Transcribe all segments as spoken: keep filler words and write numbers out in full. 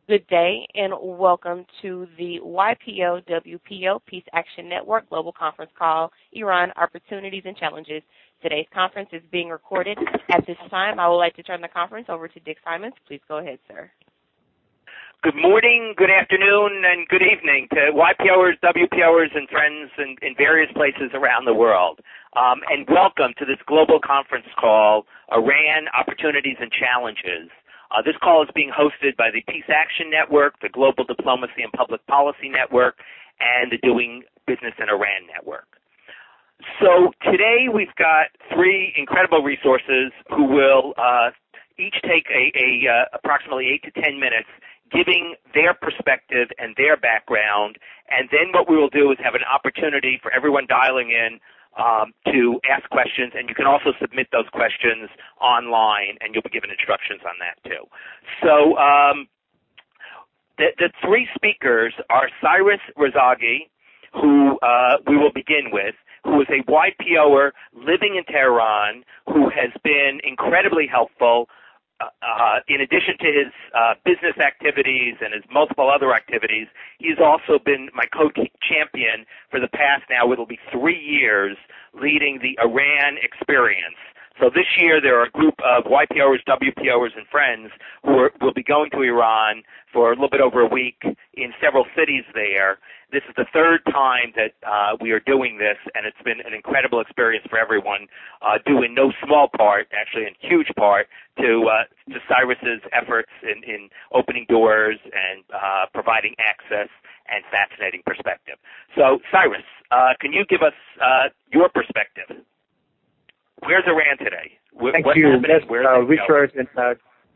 Good day, and welcome to the Y P O W P O Peace Action Network Global Conference Call, Iran Opportunities and Challenges. Today's conference is being recorded. At this time, I would like to turn the conference over to Dick Simons. Please go ahead, sir. Good morning, good afternoon, and good evening to Y P O'ers, W P O'ers, and friends in, in various places around the world. Um, and welcome to this global conference call, Iran Opportunities and Challenges. Uh, this call is being hosted by the Peace Action Network, the Global Diplomacy and Public Policy Network, and the Doing Business in Iran Network. So today we've got three incredible resources who will uh, each take a, a uh, approximately eight to ten minutes giving their perspective and their background, and then what we will do is have an opportunity for everyone dialing in Um, to ask questions, and you can also submit those questions online, and you'll be given instructions on that too. So um, the, the three speakers are Cyrus Razagi, who uh, we will begin with, who is a Y P O'er living in Tehran, who has been incredibly helpful. Uh, uh, in addition to his uh, business activities and his multiple other activities, he's also been my co-champion for the past now, it'll be three years, leading the Iran experience. So this year there are a group of Y P O'ers, W P O'ers, and friends who are, will be going to Iran for a little bit over a week in several cities there. This is the third time that uh, we are doing this, and it's been an incredible experience for everyone, uh, due in no small part, actually in huge part, to uh, to Cyrus's efforts in, in opening doors and uh, providing access and fascinating perspective. So, Cyrus, uh, can you give us uh, your perspective? Where's Iran today? Where, Thank what's you, happening? Where is uh, it Richard. And, uh,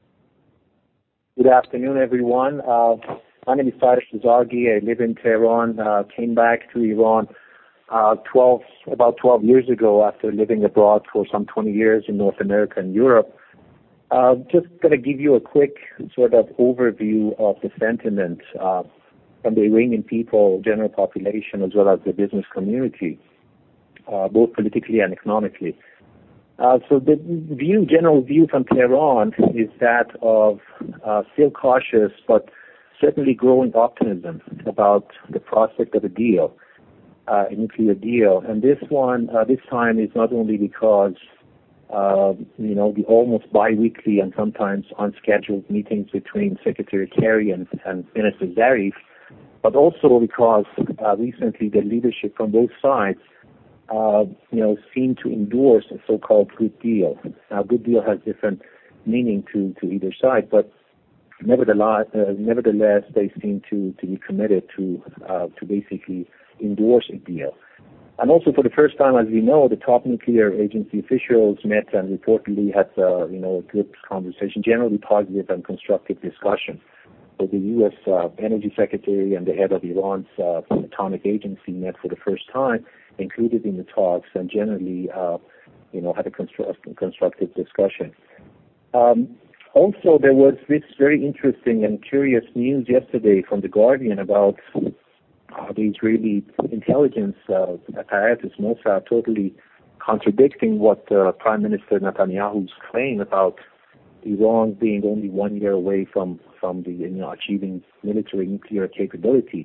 good afternoon, everyone. Uh, my name is Cyrus Razagi. I live in Tehran. Uh, came back to Iran uh, twelve, about twelve years ago after living abroad for some twenty years in North America and Europe. Uh, just going to give you a quick sort of overview of the sentiment uh, from the Iranian people, general population, as well as the business community, uh, both politically and economically. Uh, so the view, general view from Tehran is that of uh, still cautious, but certainly growing optimism about the prospect of a deal, uh, a nuclear deal. And this one, uh, this time, is not only because uh, you know the almost biweekly and sometimes unscheduled meetings between Secretary Kerry and, and Minister Zarif, but also because uh, recently the leadership from both sides Uh, you know, seem to endorse a so-called good deal. Now, good deal has different meaning to, to either side, but nevertheless, uh, nevertheless, they seem to, to be committed to uh, to basically endorse a deal. And also, for the first time, as we know, the top nuclear agency officials met and reportedly had, uh, you know, a good conversation, generally positive and constructive discussion. So the U S uh, Energy Secretary and the head of Iran's uh, atomic agency met for the first time, included in the talks, and generally, uh, you know, had a constru- constructive discussion. Um, also, there was this very interesting and curious news yesterday from The Guardian about uh, the Israeli intelligence uh, apparatus, Mossad, totally contradicting what uh, Prime Minister Netanyahu's claim about Iran being only one year away from, from the, you know, achieving military nuclear capability.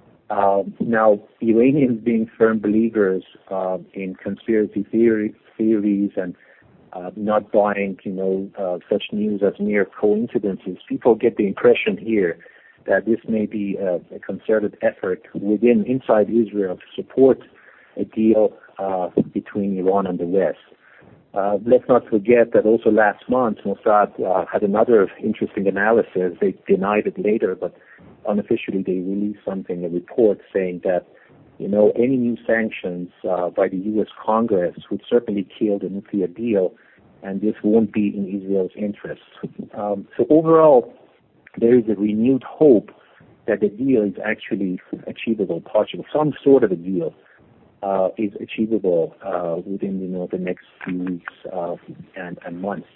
Uh, now, Iranians being firm believers uh, in conspiracy theory, theories and uh, not buying, you know, uh, such news as mere coincidences, people get the impression here that this may be a, a concerted effort within, inside Israel, to support a deal uh, between Iran and the West. Uh, let's not forget that also last month, Mossad uh, had another interesting analysis. They denied it later, but unofficially they released something, a report saying that, you know, any new sanctions uh, by the U S Congress would certainly kill the nuclear deal, and this won't be in Israel's interest. Um, so overall, there is a renewed hope that the deal is actually achievable, possible, some sort of a deal. Uh, is achievable uh, within, you know, the next few weeks uh, and, and months.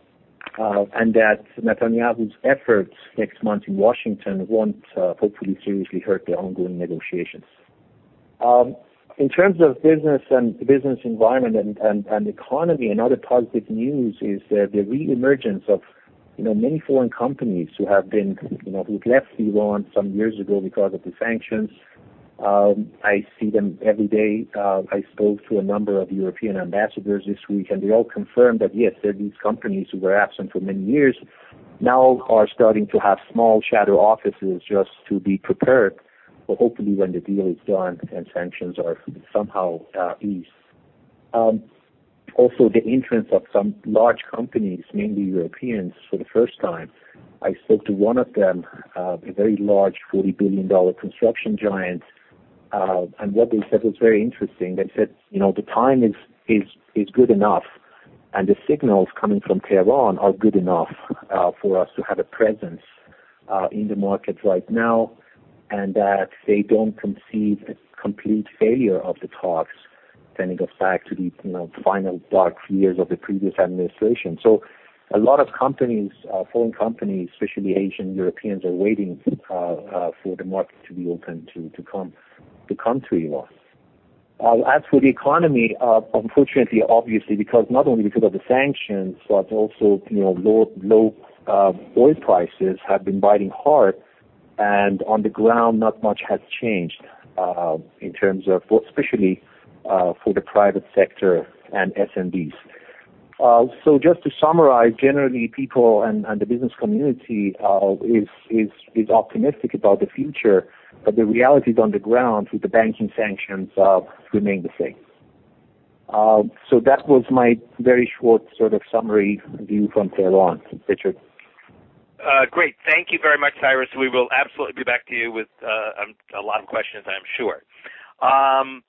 Uh, and that Netanyahu's efforts next month in Washington won't uh, hopefully seriously hurt the ongoing negotiations. Um, in terms of business and the business environment and, and, and economy, another positive news is uh, the re-emergence of you know, many foreign companies who have been, you know, who've left Iran some years ago because of the sanctions. Um, I see them every day. Uh, I spoke to a number of European ambassadors this week, and they all confirmed that, yes, there are these companies who were absent for many years now are starting to have small shadow offices just to be prepared for hopefully when the deal is done and sanctions are somehow uh, eased. Um, also, the entrance of some large companies, mainly Europeans, for the first time. I spoke to one of them, uh, a very large forty billion dollars construction giant, uh, and what they said was very interesting. They said, you know, the time is, is, is good enough, and the signals coming from Tehran are good enough uh, for us to have a presence uh, in the market right now, and that they don't concede a complete failure of the talks, sending us back to the, you know, final dark years of the previous administration. So a lot of companies, uh, foreign companies, especially Asian Europeans, are waiting uh, uh, for the market to be open to, to come to come to Iran. Uh, as for the economy, uh, unfortunately, obviously, because not only because of the sanctions, but also, you know, low, low uh, oil prices have been biting hard, and on the ground, not much has changed uh, in terms of, especially uh, for the private sector and S M Bs. Uh, so just to summarize, generally people and, and the business community uh, is, is, is optimistic about the future, but the realities on the ground with the banking sanctions uh, remain the same. Uh, so that was my very short sort of summary view from Tehran. Richard. Uh, great. Thank you very much, Cyrus. We will absolutely be back to you with uh, um, a lot of questions, I'm sure. Um,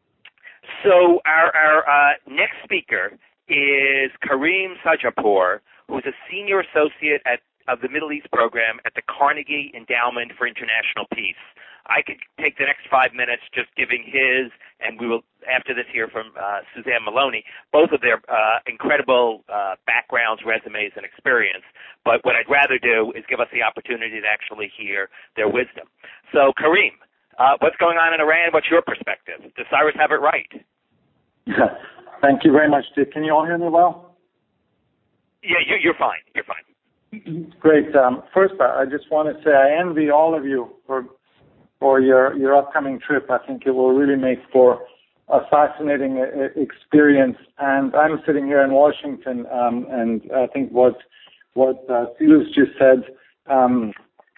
so our, our uh, next speaker is Karim Sajapur, who is a senior associate at of the Middle East program at the Carnegie Endowment for International Peace. I could take the next five minutes just giving his, and we will, after this, hear from uh, Suzanne Maloney, both of their uh, incredible uh, backgrounds, resumes, and experience. But what I'd rather do is give us the opportunity to actually hear their wisdom. So, Karim, uh, what's going on in Iran? What's your perspective? Does Cyrus have it right? Thank you very much, Dick. Can you all hear me well? Yeah, you, you're fine. You're fine. Great. Um, first, I just want to say I envy all of you for for your, your upcoming trip. I think it will really make for a fascinating uh, experience. And I'm sitting here in Washington, um, and I think what what uh, Silas just said, um,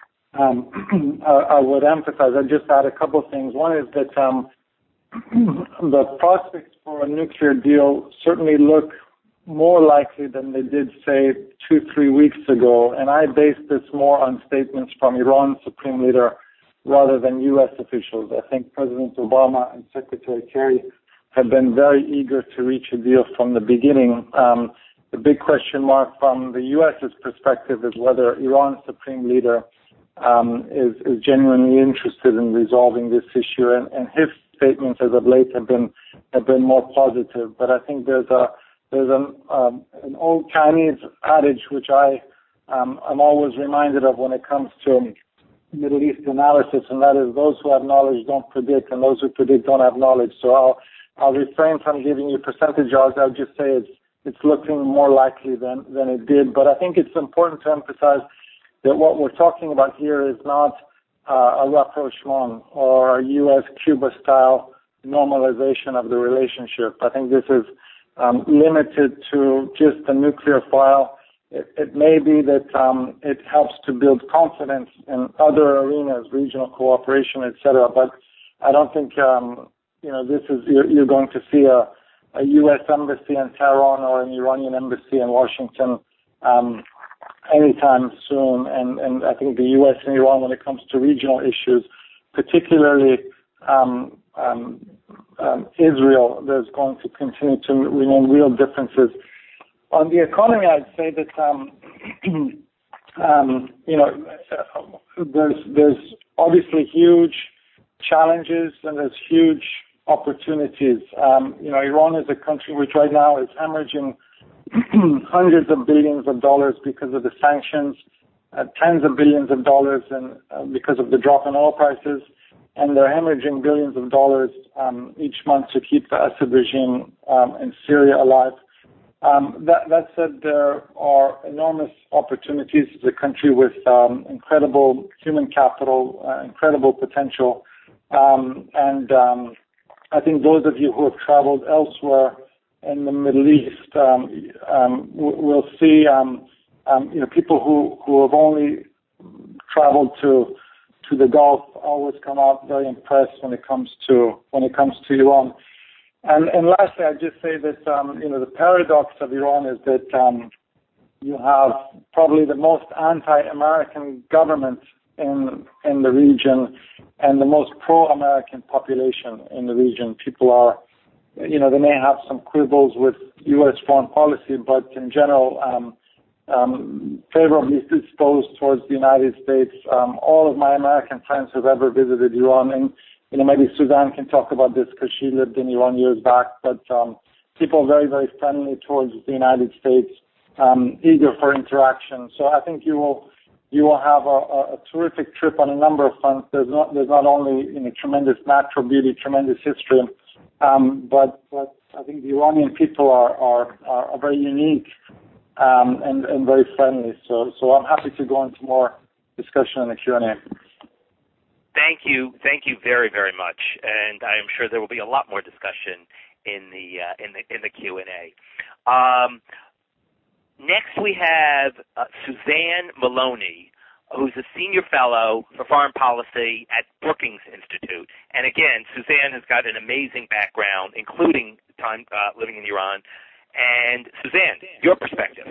um, I, I would emphasize. I just add a couple of things. One is that um, the prospects for a nuclear deal certainly look more likely than they did, say, two, three weeks ago. And I base this more on statements from Iran's Supreme Leader rather than U S officials. I think President Obama and Secretary Kerry have been very eager to reach a deal from the beginning. Um, the big question mark from the U S's perspective is whether Iran's Supreme Leader um, is, is genuinely interested in resolving this issue. And, and his statements as of late have been have been more positive. But I think there's a There's an, um, an old Chinese adage which I, um, I'm always reminded of when it comes to Middle East analysis, and that is those who have knowledge don't predict, and those who predict don't have knowledge. So I'll, I'll refrain from giving you percentage odds. I'll just say it's, it's looking more likely than, than it did. But I think it's important to emphasize that what we're talking about here is not uh, a rapprochement or a U S Cuba style normalization of the relationship. I think this is Um, limited to just the nuclear file. It, it may be that um, it helps to build confidence in other arenas, regional cooperation, et cetera. But I don't think um, you know this is you're, you're going to see a, a U S embassy in Tehran or an Iranian embassy in Washington um, anytime soon. And, and I think the U S and Iran, when it comes to regional issues, particularly um, um, Um, Israel, there's going to continue to remain real differences. On the economy, I'd say that um, um, you know there's there's obviously huge challenges and there's huge opportunities. Um, you know, Iran is a country which right now is hemorrhaging hundreds of billions of dollars because of the sanctions, uh, tens of billions of dollars, and uh, because of the drop in oil prices. And they're hemorrhaging billions of dollars um, each month to keep the Assad regime um, in Syria alive. Um, that, that said, there are enormous opportunities. It's a country with um, incredible human capital, uh, incredible potential, um, and um, I think those of you who have traveled elsewhere in the Middle East um, um, will see, um, um, you know, people who, who have only traveled to to the Gulf always come out very impressed when it comes to when it comes to Iran. And, and lastly, I'd just say that, um, you know, the paradox of Iran is that um, you have probably the most anti-American government in in the region and the most pro-American population in the region. People are, you know, they may have some quibbles with U S foreign policy, but in general, um, um, favorably disposed towards the United States. Um, all of my American friends who've ever visited Iran, and you know, maybe Suzanne can talk about this because she lived in Iran years back, but um, people are very, very friendly towards the United States, um, eager for interaction. So I think you will you will have a, a terrific trip on a number of fronts. There's not there's not only you know tremendous natural beauty, tremendous history, um, but but I think the Iranian people are are, are very unique um, and and very friendly. So so I'm happy to go into more discussion in the Q and A. Thank you, thank you very, very much, and I am sure there will be a lot more discussion in the uh, in the in the Q and A. Um, next, we have uh, Suzanne Maloney, who's a senior fellow for foreign policy at Brookings Institute. And again, Suzanne has got an amazing background, including time uh, living in Iran. And Suzanne, your perspective.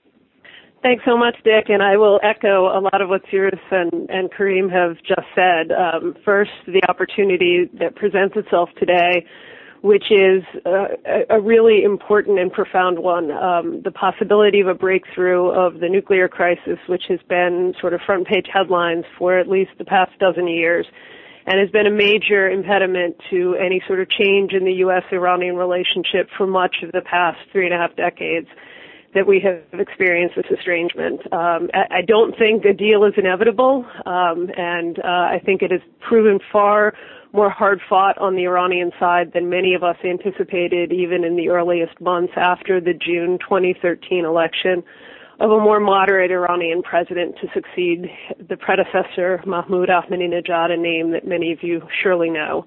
Thanks so much, Dick, and I will echo a lot of what Cyrus and, and Kareem have just said. Um, first, the opportunity that presents itself today, which is uh, a, a really important and profound one, um, the possibility of a breakthrough of the nuclear crisis, which has been sort of front-page headlines for at least the past dozen years, and has been a major impediment to any sort of change in the U S Iranian relationship for much of the past three and a half decades that we have experienced this estrangement. Um, I don't think a deal is inevitable, um, and uh, I think it has proven far more hard-fought on the Iranian side than many of us anticipated, even in the earliest months after the June twenty thirteen election of a more moderate Iranian president to succeed the predecessor, Mahmoud Ahmadinejad, a name that many of you surely know.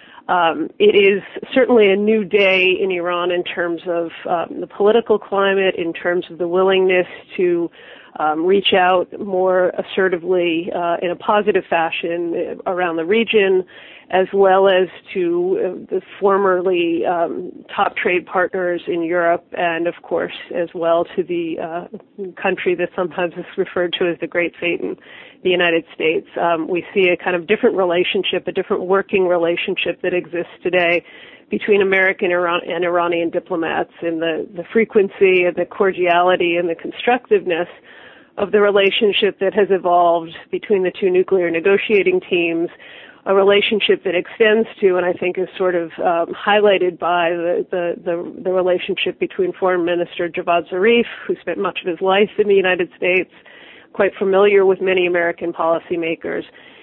Um, it is certainly a new day in Iran in terms of um, the political climate, in terms of the willingness to um, reach out more assertively uh, in a positive fashion around the region, as well as to uh, the formerly um, top trade partners in Europe, and of course as well to the uh, country that sometimes is referred to as the Great Satan, the United States. Um, we see a kind of different relationship, a different working relationship that exists today between American Iran and Iranian diplomats, in the, the frequency and the cordiality and the constructiveness of the relationship that has evolved between the two nuclear negotiating teams, a relationship that extends to, and I think is sort of um, highlighted by the, the, the, the relationship between Foreign Minister Javad Zarif, who spent much of his life in the United States, quite familiar with many American policymakers,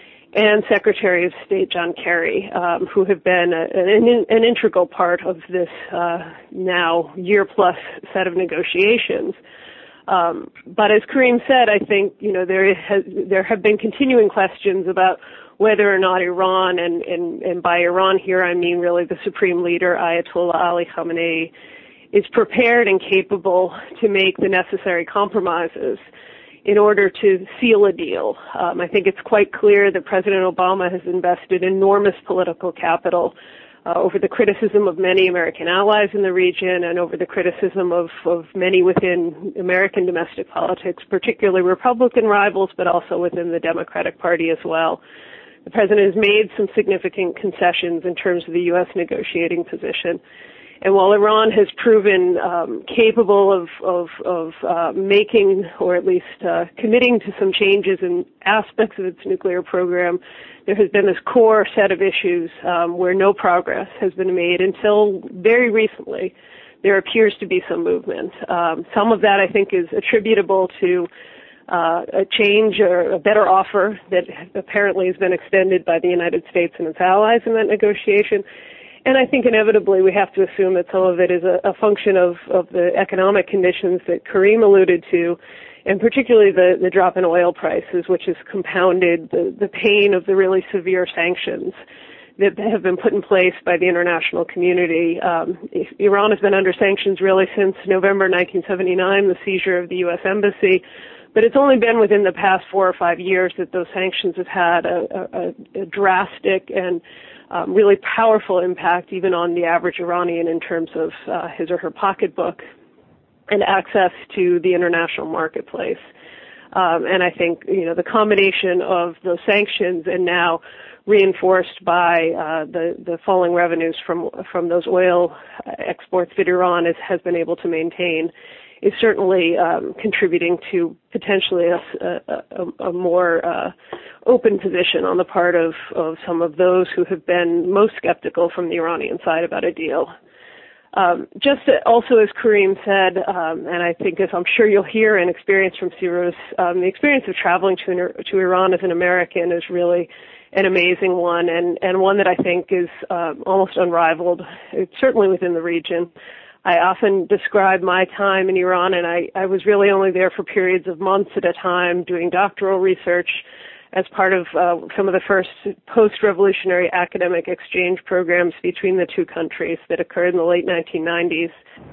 and Secretary of State John Kerry, um, who have been a, an, an integral part of this uh, now year-plus set of negotiations. Um, but as Kareem said, I think you know there has, there have been continuing questions about whether or not Iran, and, and, and by Iran here I mean really the supreme leader, Ayatollah Ali Khamenei, is prepared and capable to make the necessary compromises in order to seal a deal. Um, I think it's quite clear that President Obama has invested enormous political capital uh, over the criticism of many American allies in the region and over the criticism of, of many within American domestic politics, particularly Republican rivals, but also within the Democratic Party as well. The president has made some significant concessions in terms of the U S negotiating position. And while Iran has proven um, capable of, of, of uh, making, or at least uh, committing to some changes in aspects of its nuclear program, there has been this core set of issues um, where no progress has been made until very recently. There appears to be some movement. Um, some of that, I think, is attributable to uh, a change or a better offer that apparently has been extended by the United States and its allies in that negotiation. And I think inevitably we have to assume that some of it is a, a function of, of the economic conditions that Kareem alluded to, and particularly the, the drop in oil prices, which has compounded the, the pain of the really severe sanctions that have been put in place by the international community. Um, Iran has been under sanctions really since November nineteen seventy-nine, the seizure of the U S Embassy, but it's only been within the past four or five years that those sanctions have had a, a, a drastic and um, really powerful impact even on the average Iranian in terms of uh, his or her pocketbook and access to the international marketplace. Um, and I think, you know, the combination of those sanctions and now reinforced by uh, the, the falling revenues from from those oil exports that Iran is, has been able to maintain is certainly um, contributing to potentially a, a, a more uh, open position on the part of, of some of those who have been most skeptical from the Iranian side about a deal. Um, just also, as Kareem said, um, and I think as I'm sure you'll hear and experience from Cyrus, um, the experience of traveling to, to Iran as an American is really an amazing one, and, and one that I think is um, almost unrivaled, certainly within the region. I often describe my time in Iran, and I, I was really only there for periods of months at a time doing doctoral research as part of uh, some of the first post-revolutionary academic exchange programs between the two countries that occurred in the late nineteen nineties.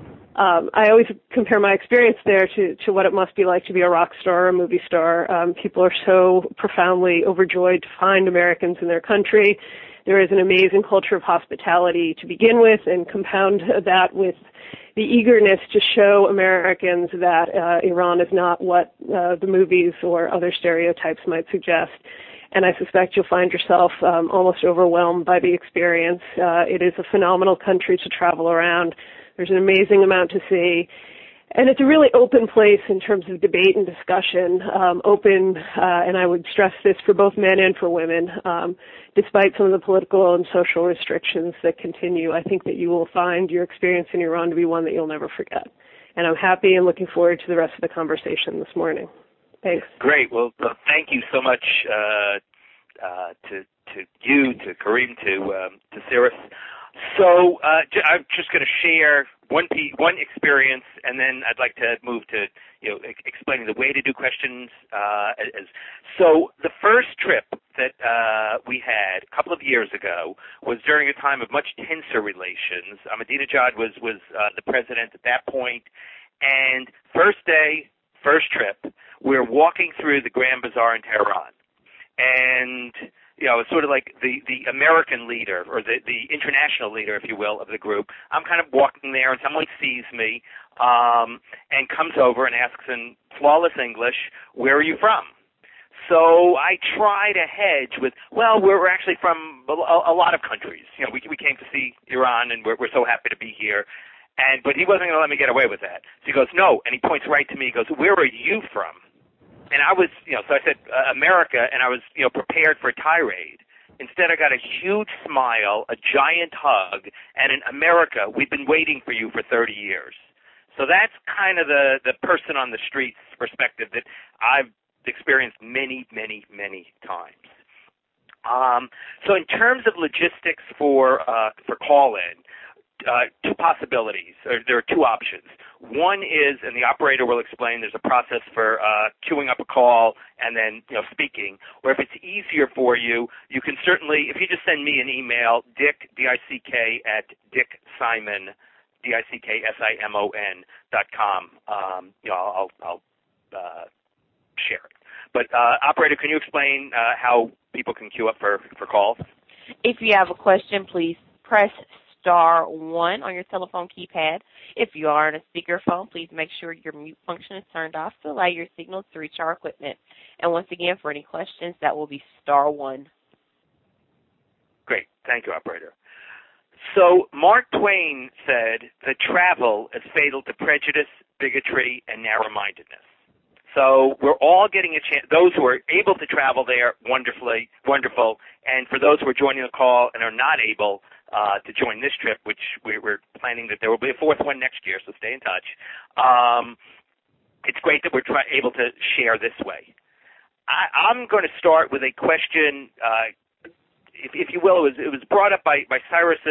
Um, I always compare my experience there to, to what it must be like to be a rock star or a movie star. Um, people are so profoundly overjoyed to find Americans in their country. There is an amazing culture of hospitality to begin with, and compound that with the eagerness to show Americans that uh, Iran is not what uh, the movies or other stereotypes might suggest. And I suspect you'll find yourself um, almost overwhelmed by the experience. Uh, it is a phenomenal country to travel around. There's an amazing amount to see. And it's a really open place in terms of debate and discussion, um, open, uh, and I would stress this for both men and for women, um, despite some of the political and social restrictions that continue. I think that you will find your experience in Iran to be one that you'll never forget. And I'm happy and looking forward to the rest of the conversation this morning. Thanks. Great. Well, well thank you so much uh, uh, to to you, to Kareem, to um, to Cyrus. So uh, j- I'm just going to share one p- one experience, and then I'd like to move to you know e- explaining the way to do questions. Uh, as, so the first trip that uh, we had a couple of years ago was during a time of much tenser relations. Ahmadinejad was was uh, the president at that point, and first day, first trip, we're walking through the Grand Bazaar in Tehran, and you know, it's sort of like the, the American leader or the, the international leader, if you will, of the group. I'm kind of walking there, and someone sees me um, and comes over and asks in flawless English, "Where are you from?" So I try to hedge with, well, we're actually from a, a lot of countries. You know, we, we came to see Iran, and we're, we're so happy to be here. And but he wasn't going to let me get away with that. So he goes, "No," and he points right to me. He goes, "Where are you from?" And I was, you know, so I said uh, America, and I was, you know, prepared for a tirade. Instead, I got a huge smile, a giant hug, and an America, we've been waiting for you for thirty years. So that's kind of the, the person on the streets perspective that I've experienced many, many, many times. Um, so in terms of logistics for uh, for call-in, uh, two possibilities. Or there are two options. One is, and the operator will explain, there's a process for uh, queuing up a call and then you know speaking. Or if it's easier for you, you can certainly, if you just send me an email, Dick, D I C K, at Dick Simon, D I C K S I M O N dot com. Um, you know, I'll, I'll uh, share it. But uh, operator, can you explain uh, how people can queue up for, for calls? If you have a question, please press star one on your telephone keypad. If you are on a speakerphone, please make sure your mute function is turned off to allow your signal to reach our equipment. And once again, for any questions, that will be star one. Great. Thank you, operator. So Mark Twain said that travel is fatal to prejudice, bigotry, and narrow-mindedness. So we're all getting a chance. Those who are able to travel there, wonderfully, wonderful. And for those who are joining the call and are not able uh, to join this trip, which we, we're planning that there will be a fourth one next year, so stay in touch. Um, it's great that we're try- able to share this way. I, I'm going to start with a question, uh, if, if you will. It was, it was brought up by, by Cyrus's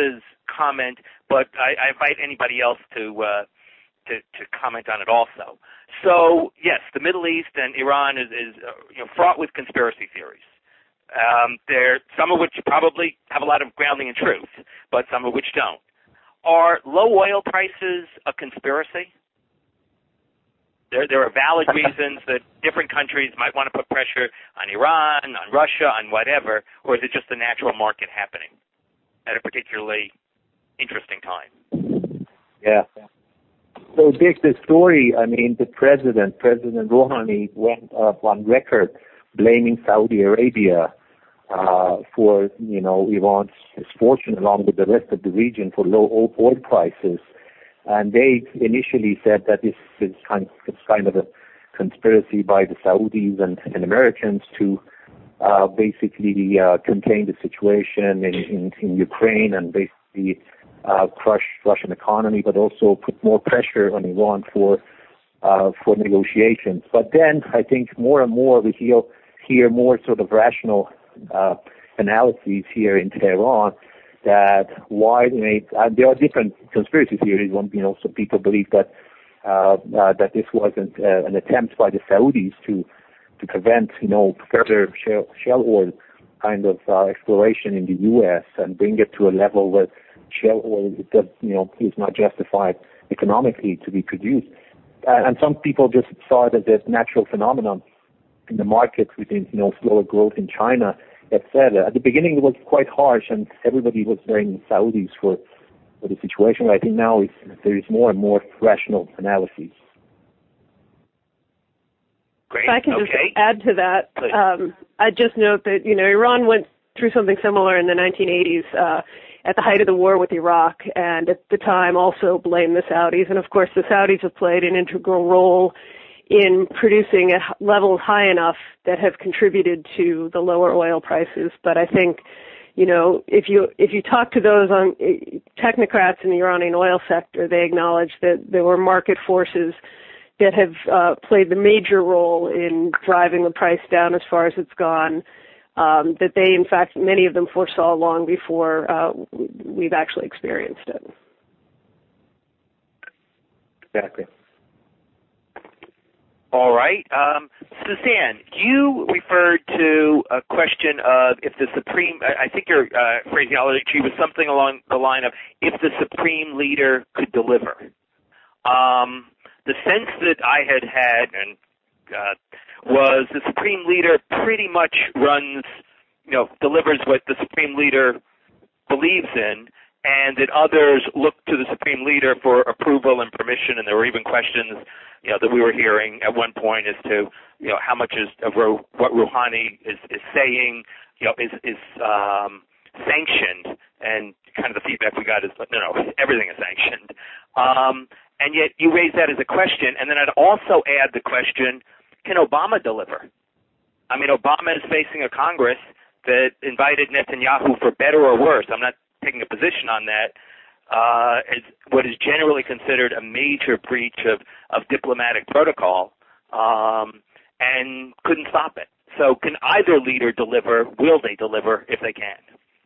comment, but I, I invite anybody else to, uh, to to comment on it also. So yes, the Middle East and Iran is, is uh, you know, fraught with conspiracy theories. Um, there, some of which probably have a lot of grounding in truth, but some of which don't. Are low oil prices a conspiracy? There, there are valid reasons that different countries might want to put pressure on Iran, on Russia, on whatever, or is it just the natural market happening at a particularly interesting time? Yeah. So, Dick, the story, I mean, the president, President Rouhani, went up on record blaming Saudi Arabia uh, for, you know, Iran's misfortune along with the rest of the region for low oil prices. And they initially said that this is kind of, it's kind of a conspiracy by the Saudis and, and Americans to uh, basically uh, contain the situation in, in, in Ukraine and basically uh, crush Russian economy, but also put more pressure on Iran for uh, for negotiations. But then I think more and more we hear, hear more sort of rational uh, analyses here in Tehran that why they, uh, there are different conspiracy theories. One, you know, some people believe that uh, uh, that this wasn't uh, an attempt by the Saudis to to prevent, you know, further shale, shale oil kind of uh, exploration in the U S and bring it to a level where shale oil, does, you know, is not justified economically to be produced. Uh, and some people just saw it as a natural phenomenon in the market within, you know, slower growth in China, et cetera. At the beginning, it was quite harsh, and everybody was blaming Saudis for, for the situation. But I think now it's, there is more and more rational analyses. Great. If I can okay. just add to that, um, I'd just note that, you know, Iran went through something similar in the nineteen eighties uh, at the height of the war with Iraq, and at the time also blamed the Saudis. And, of course, the Saudis have played an integral role in producing at levels high enough that have contributed to the lower oil prices. But I think, you know, if you if you talk to those on technocrats in the Iranian oil sector, they acknowledge that there were market forces that have uh, played the major role in driving the price down as far as it's gone, um, that they, in fact, many of them foresaw long before uh, we've actually experienced it. Exactly. All right. Um, Suzanne, you referred to a question of if the Supreme, I think your uh, phraseology was something along the line of if the Supreme Leader could deliver. Um, the sense that I had had and uh, was the Supreme Leader pretty much runs, you know, delivers what the Supreme Leader believes in, and that others look to the Supreme Leader for approval and permission, and there were even questions, you know, that we were hearing at one point as to, you know, how much is of Ro- what Rouhani is, is saying, you know, is is um, sanctioned, and kind of the feedback we got is, no, no, everything is sanctioned. Um, and yet you raise that as a question, and then I'd also add the question, can Obama deliver? I mean, Obama is facing a Congress that invited Netanyahu for better or worse. I'm not taking a position on that, uh, is what is generally considered a major breach of, of diplomatic protocol, um, and couldn't stop it. So can either leader deliver? Will they deliver if they can?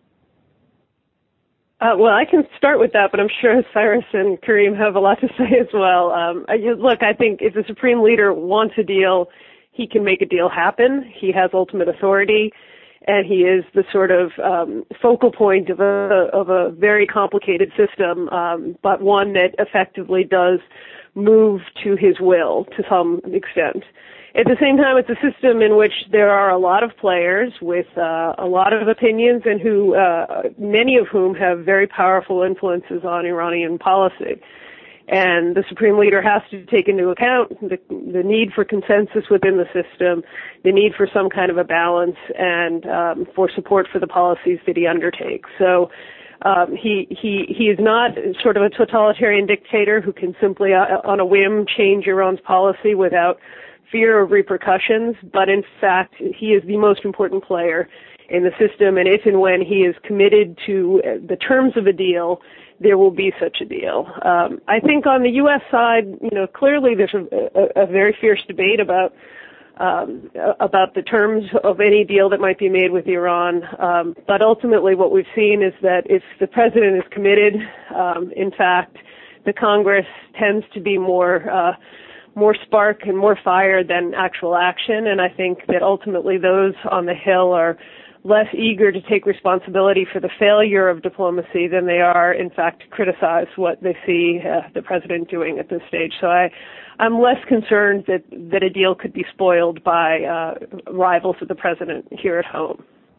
Uh, well, I can start with that, but I'm sure Cyrus and Kareem have a lot to say as well. Um, I, look, I think if the Supreme Leader wants a deal, he can make a deal happen. He has ultimate authority, and he is the sort of um, focal point of a of a very complicated system, um, but one that effectively does move to his will to some extent. At the same time, it's a system in which there are a lot of players with uh, a lot of opinions, and who uh, many of whom have very powerful influences on Iranian policy. And the Supreme Leader has to take into account the, the need for consensus within the system, the need for some kind of a balance, and um, for support for the policies that he undertakes. So um, he he he is not sort of a totalitarian dictator who can simply, uh, on a whim, change Iran's policy without fear of repercussions. But in fact, he is the most important player in the system, and if and when he is committed to the terms of a deal, there will be such a deal. Um, I think on the U S side, you know, clearly there's a, a, a very fierce debate about um, about the terms of any deal that might be made with Iran. Um, but ultimately what we've seen is that if the president is committed, um, in fact, the Congress tends to be more uh, more spark and more fire than actual action. And I think that ultimately those on the Hill are less eager to take responsibility for the failure of diplomacy than they are, in fact, to criticize what they see uh, the president doing at this stage. So I, I'm less concerned that, that a deal could be spoiled by uh, rivals of the president here at home.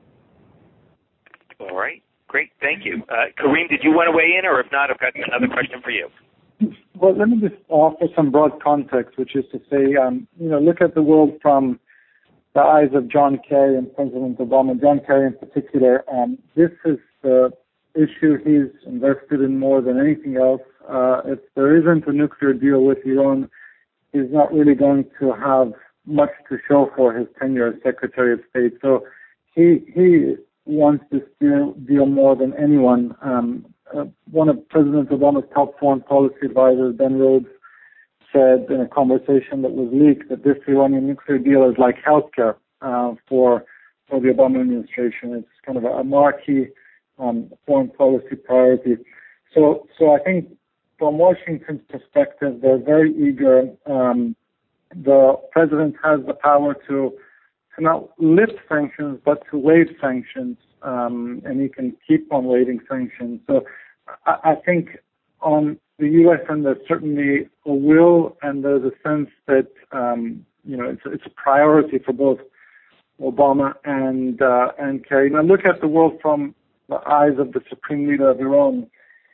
All right. Great. Thank you. Uh, Kareem, did you want to weigh in? Or if not, I've got another question for you. Well, let me just offer some broad context, which is to say, um, you know, look at the world from the eyes of John Kerry and President Obama. John Kerry in particular, um, this is the issue he's invested in more than anything else. Uh, if there isn't a nuclear deal with Iran, he's not really going to have much to show for his tenure as Secretary of State. So he he wants this deal, deal more than anyone. Um, uh, one of President Obama's top foreign policy advisors, Ben Rhodes, said in a conversation that was leaked that this Iranian nuclear deal is like healthcare uh, for for the Obama administration. It's kind of a, a marquee um, foreign policy priority. So, so I think from Washington's perspective, they're very eager. Um, the president has the power to to not lift sanctions, but to waive sanctions, um, and he can keep on waiving sanctions. So, I, I think on the U S end, there's certainly a will, and there's a sense that um, you know it's, it's a priority for both Obama and uh, and Kerry. Now, look at the world from the eyes of the Supreme Leader of Iran,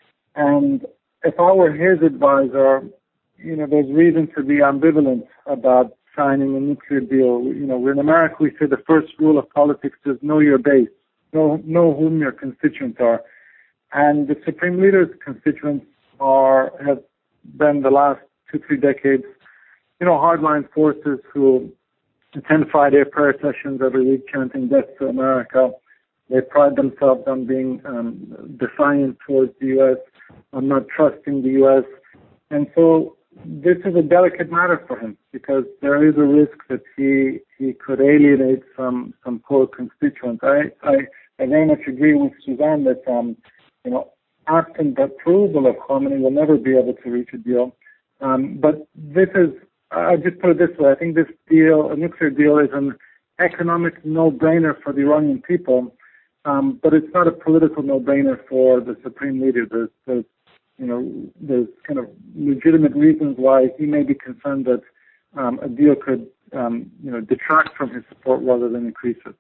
and if I were his advisor, you know, there's reason to be ambivalent about signing a nuclear deal. You know, we're in America, we say the first rule of politics is know your base, know know whom your constituents are, and the Supreme Leader's constituents are have been the last two, three decades, you know, hardline forces who attend Friday prayer sessions every week chanting death to America. They pride themselves on being um, defiant towards the U S, on not trusting the U S. And so this is a delicate matter for him because there is a risk that he he could alienate some some core constituents. I, I, I very much agree with Suzanne that, um, you know, absent the approval of Khamenei, will never be able to reach a deal. Um, but this is, I just put it this way, I think this deal, a nuclear deal, is an economic no-brainer for the Iranian people, um, but it's not a political no-brainer for the Supreme Leader. There's, there's, you know, there's kind of legitimate reasons why he may be concerned that um, a deal could, um, you know, detract from his support rather than increase it.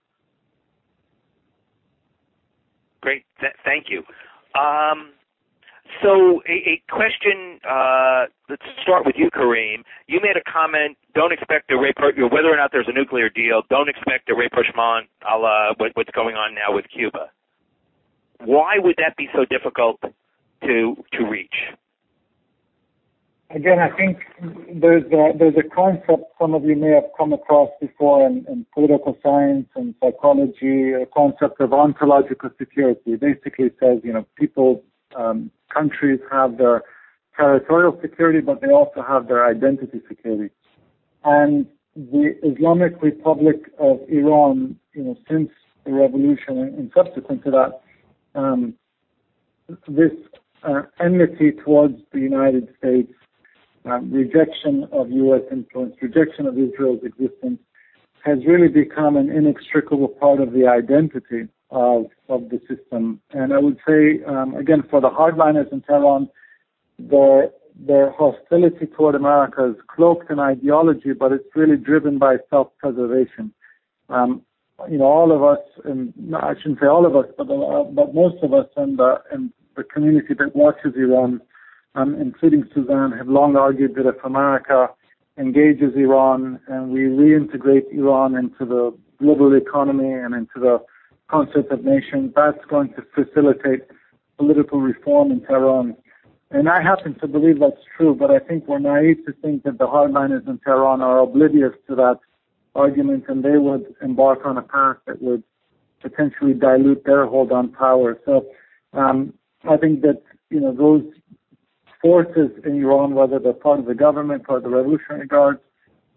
Great. Th- thank you. Um, so a, a question, uh, let's start with you, Kareem. You made a comment, don't expect a rapprochement, whether or not there's a nuclear deal, don't expect a rapprochement a la what, what's going on now with Cuba. Why would that be so difficult to to reach? Again, I think there's a, there's a concept some of you may have come across before in, in political science and psychology, a concept of ontological security. It basically says, you know, people, um, countries have their territorial security, but they also have their identity security. And the Islamic Republic of Iran, you know, since the revolution and, and subsequent to that, um, this uh, enmity towards the United States, Um, rejection of U S influence, rejection of Israel's existence, has really become an inextricable part of the identity of of the system. And I would say, um, again, for the hardliners in Tehran, their their hostility toward America is cloaked in ideology, but it's really driven by self-preservation. Um, you know, all of us, and no, I shouldn't say all of us, but uh, but most of us in the in the community that watches Iran, Um, including Suzanne, have long argued that if America engages Iran and we reintegrate Iran into the global economy and into the concert of nations, that's going to facilitate political reform in Tehran. And I happen to believe that's true, but I think we're naive to think that the hardliners in Tehran are oblivious to that argument and they would embark on a path that would potentially dilute their hold on power. So um, I think that, you know, those forces in Iran, whether they're part of the government or the Revolutionary Guards,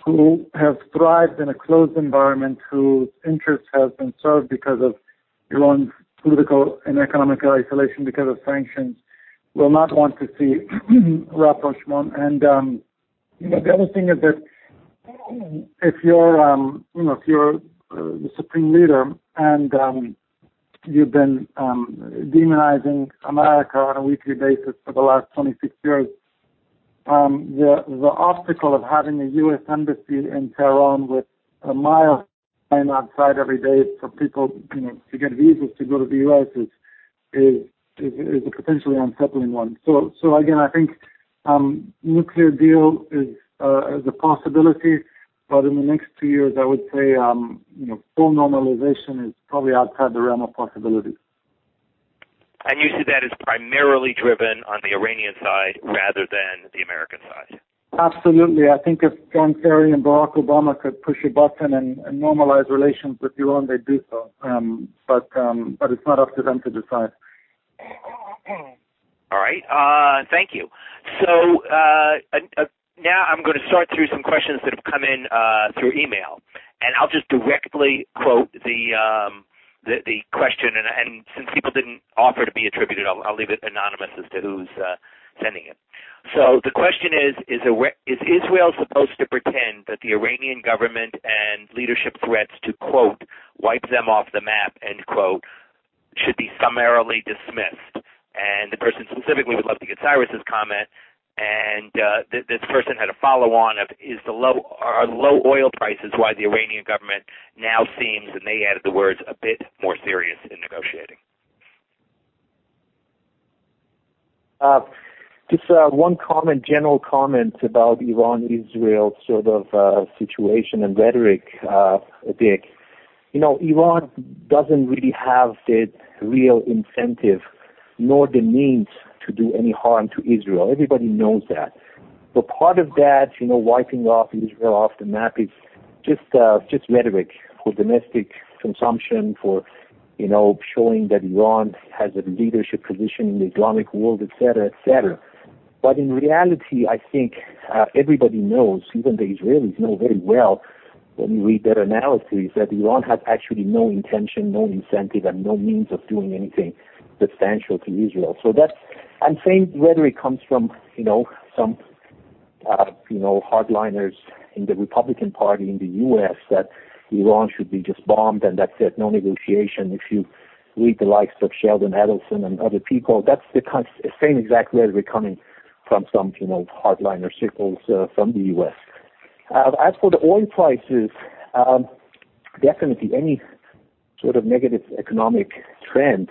who have thrived in a closed environment, whose interest has been served because of Iran's political and economic isolation because of sanctions, will not want to see rapprochement. And um, you know, the other thing is that if you're, um, you know, if you're uh, the supreme leader and um, you've been um, demonizing America on a weekly basis for the last twenty-six years, um, the the obstacle of having a U S embassy in Tehran with a mile line outside every day for people, you know, to get visas to go to the U S is is is, is a potentially unsettling one. So, so again, I think um, nuclear deal is uh, is a possibility, but in the next two years, I would say, um, you know, full normalization is probably outside the realm of possibility. And you see that as primarily driven on the Iranian side rather than the American side. Absolutely. I think if John Kerry and Barack Obama could push a button and, and normalize relations with Iran, they'd do so. Um, but um, but it's not up to them to decide. All right. Uh, thank you. So uh, uh, now I'm going to start through some questions that have come in uh, through email, and I'll just directly quote the um, the, the question. And, and since people didn't offer to be attributed, I'll, I'll leave it anonymous as to who's uh, sending it. So the question is: Is, is Israel supposed to pretend that the Iranian government and leadership threats to quote wipe them off the map end quote should be summarily dismissed? And the person specifically would love to get Cyrus's comment. And uh, th- this person had a follow-on of: Is the low are low oil prices why the Iranian government now seems, and they added the words, a bit more serious in negotiating? Uh, just uh, one comment, general comment about Iran-Israel sort of uh, situation and rhetoric, uh, Dick. You know, Iran doesn't really have the real incentive nor the means to do any harm to Israel. Everybody knows that. But part of that, you know, wiping off Israel off the map is just uh, just rhetoric for domestic consumption, for, you know, showing that Iran has a leadership position in the Islamic world, et cetera, et cetera. But in reality, I think uh, everybody knows, even the Israelis know very well, when you read their analysis, that Iran has actually no intention, no incentive, and no means of doing anything substantial to Israel. So that's, I'm saying rhetoric comes from, you know, some, uh, you know, hardliners in the Republican Party in the U S that Iran should be just bombed and that's it, no negotiation. If you read the likes of Sheldon Adelson and other people, that's the kind of same exact rhetoric coming from some, you know, hardliner circles uh, from the U S. Uh, as for the oil prices, um, definitely any sort of negative economic trend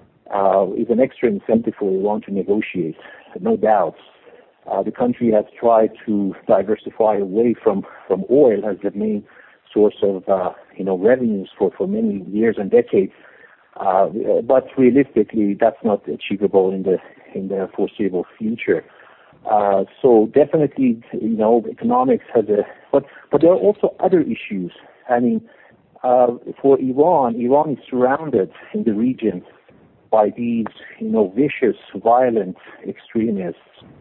uh, is an extra incentive for Iran to negotiate, no doubt. Uh, the country has tried to diversify away from, from oil as the main source of, uh, you know, revenues for, for many years and decades. Uh, but realistically, that's not achievable in the in the foreseeable future. Uh, so definitely, you know, economics has a, but but there are also other issues. I mean, uh, for Iran, Iran is surrounded in the region by these, you know, vicious, violent extremists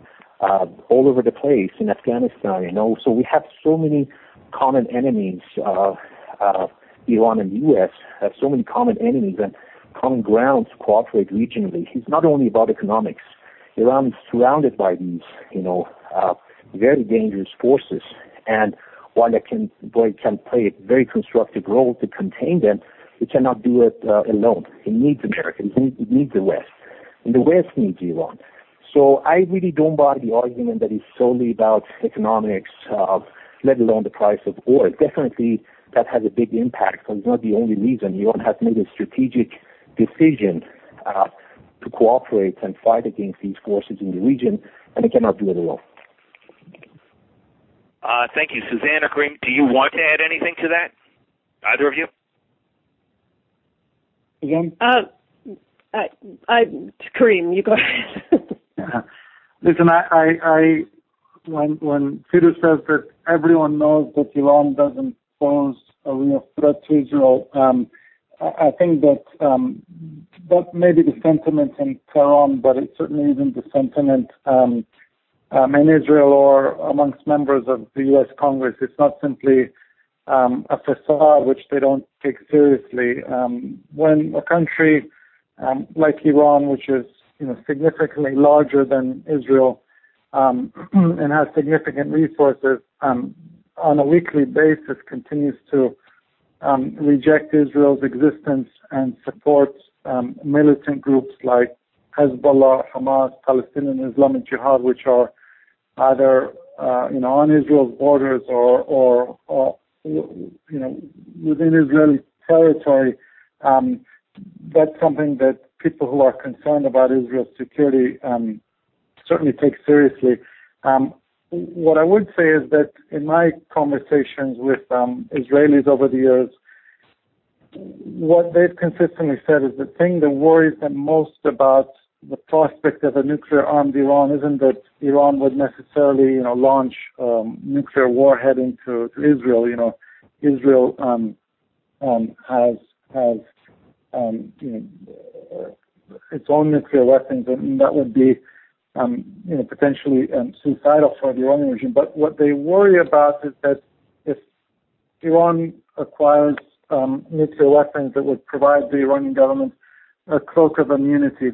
uh, all over the place in Afghanistan. You know, so we have so many common enemies. Uh, uh, Iran and the U S have so many common enemies and common ground to cooperate regionally. It's not only about economics. Iran is surrounded by these, you know, uh, very dangerous forces, and while it can, while it can play a very constructive role to contain them, it cannot do it uh, alone. It needs America. It needs, it needs the West, and the West needs Iran. So I really don't buy the argument that it's solely about economics, uh, let alone the price of oil. Definitely, that has a big impact, but it's not the only reason. Iran has made a strategic decision uh, to cooperate and fight against these forces in the region, and it cannot do it alone. Uh, thank you. Susanna, Kareem, do you want to add anything to that? Either of you? Again? Uh, I, I, Kareem, you go ahead. uh, listen, I, I, I, when, when Peter says that everyone knows that Iran doesn't pose a real threat to Israel, um, I think that um, that may be the sentiment in Tehran, but it certainly isn't the sentiment um, um, in Israel or amongst members of the U S Congress. It's not simply um, a facade which they don't take seriously. Um, when a country um, like Iran, which is you know significantly larger than Israel um, and has significant resources, um, on a weekly basis continues to um, reject Israel's existence and support um, militant groups like Hezbollah, Hamas, Palestinian Islamic Jihad, which are either uh, you know on Israel's borders or, or, or you know within Israeli territory. Um, that's something that people who are concerned about Israel's security um, certainly take seriously. Um, what I would say is that in my conversations with um, Israelis over the years, what they've consistently said is the thing that worries them most about the prospect of a nuclear-armed Iran isn't that Iran would necessarily, you know, launch um, nuclear warhead into Israel. You know, Israel um, um, has has um, you know uh, its own nuclear weapons, and that would be um, you know potentially um, suicidal for the Iranian regime. But what they worry about is that if Iran acquires um, nuclear weapons that would provide the Iranian government a cloak of immunity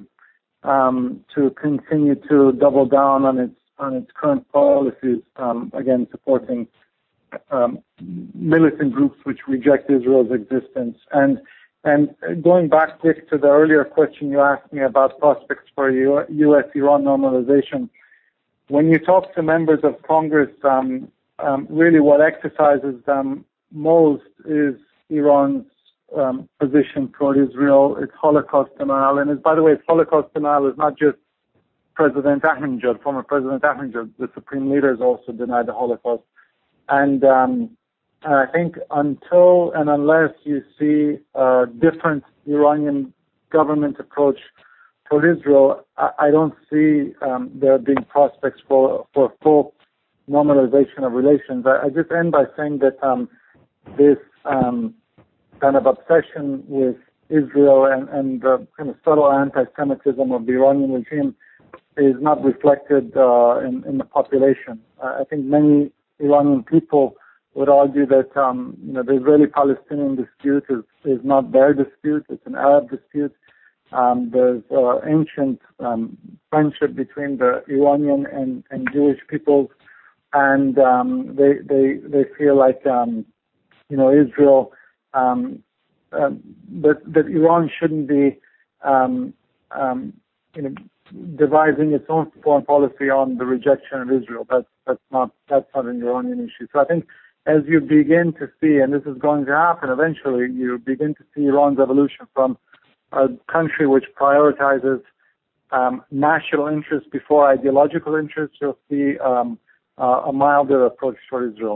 Um, to continue to double down on its on its current policies, um, again supporting um, militant groups which reject Israel's existence. And and going back, Dick, to the earlier question you asked me about prospects for U S Iran normalization, when you talk to members of Congress, um, um, really what exercises them most is Iran's Um, position toward Israel, its Holocaust denial, and it's, by the way, its Holocaust denial is not just President Ahmadinejad, former President Ahmadinejad. The supreme leaders also denied the Holocaust, and um, I think until and unless you see a different Iranian government approach toward Israel, I, I don't see um, there being prospects for for full normalization of relations. I, I just end by saying that um, this. Um, kind of obsession with Israel and, and the kind of subtle anti-Semitism of the Iranian regime is not reflected uh, in, in the population. Uh, I think many Iranian people would argue that um, you know the Israeli-Palestinian dispute is, is not their dispute; it's an Arab dispute. Um, there's uh, ancient um, friendship between the Iranian and, and Jewish peoples, and um, they they they feel like um, you know Israel. Um, uh, that, that Iran shouldn't be, um, um, you know, devising its own foreign policy on the rejection of Israel. That's that's not that's not an Iranian issue. So I think as you begin to see, and this is going to happen eventually, you begin to see Iran's evolution from a country which prioritizes um, national interests before ideological interests. You'll see um, uh, a milder approach toward Israel.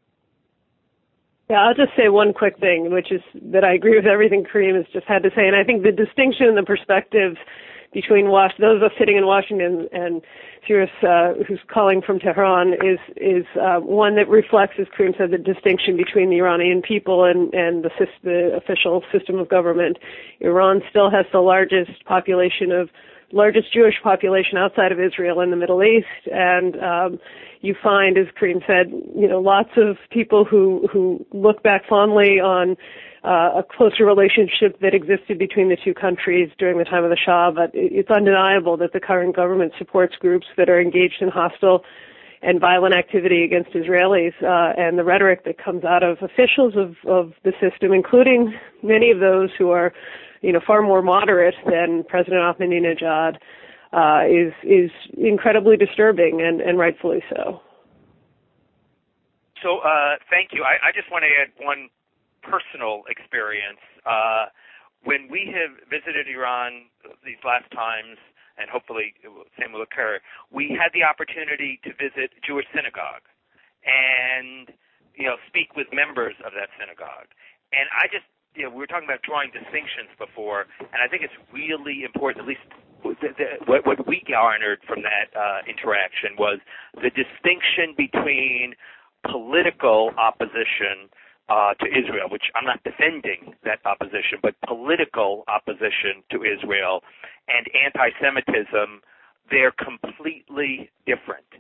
Yeah, I'll just say one quick thing, which is that I agree with everything Kareem has just had to say, and I think the distinction in the perspectives between Was- those of us sitting in Washington and Cyrus, uh, who's calling from Tehran, is is uh, one that reflects, as Kareem said, the distinction between the Iranian people and and the, the official system of government. Iran still has the largest population of largest Jewish population outside of Israel in the Middle East, and um, you find, as Kareem said, you know, lots of people who who look back fondly on uh, a closer relationship that existed between the two countries during the time of the Shah. But it's undeniable that the current government supports groups that are engaged in hostile and violent activity against Israelis, uh, and the rhetoric that comes out of officials of, of the system, including many of those who are, you know, far more moderate than President Ahmadinejad, uh, is is incredibly disturbing, and, and rightfully so. So, uh, thank you. I, I just want to add one personal experience. Uh, when we have visited Iran these last times, and hopefully the same will occur, we had the opportunity to visit Jewish synagogue and, you know, speak with members of that synagogue. And I just, you know, we were talking about drawing distinctions before, and I think it's really important, at least the, the, what, what we garnered from that uh, interaction was the distinction between political opposition uh, to Israel, which I'm not defending that opposition, but political opposition to Israel and anti-Semitism, they're completely different.